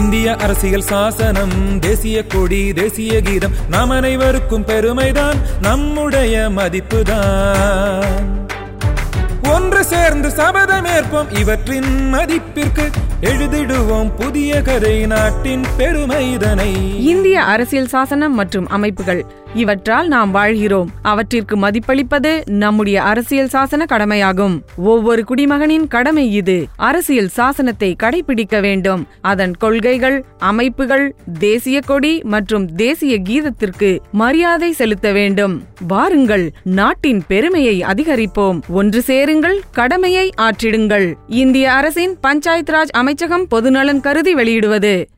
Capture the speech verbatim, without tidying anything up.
இந்திய அரசியல் சாசனம், தேசிய கொடி, தேசிய கீதம், நாம் அனைவருக்கும் பெருமைதான், நம்முடைய மதிப்புதான். ஒன்று சேர்ந்து சபதமேற்போம் இவற்றின் மதிப்பிற்கு, எழுதிடுவோம் புதிய கதை நாட்டின் பெருமைதனை. இந்திய அரசியல் சாசனம் மற்றும் அமைப்புகள் இவற்றால் நாம் வாழ்கிறோம். அவற்றிற்கு மதிப்பளிப்பது நம்முடைய அரசியல் சாசன கடமையாகும். ஒவ்வொரு குடிமகனின் கடமை இது. அரசியல் சாசனத்தை கடைபிடிக்க வேண்டும். அதன் கொள்கைகள், அமைப்புகள், தேசிய கொடி மற்றும் தேசிய கீதத்திற்கு மரியாதை செலுத்த வேண்டும். வாருங்கள், நாட்டின் பெருமையை அதிகரிப்போம். ஒன்று சேருங்கள், கடமையை ஆற்றிடுங்கள். இந்திய அரசின் பஞ்சாயத் ராஜ் அமைச்சகம் பொதுநலன் கருதி வெளியிடுவது.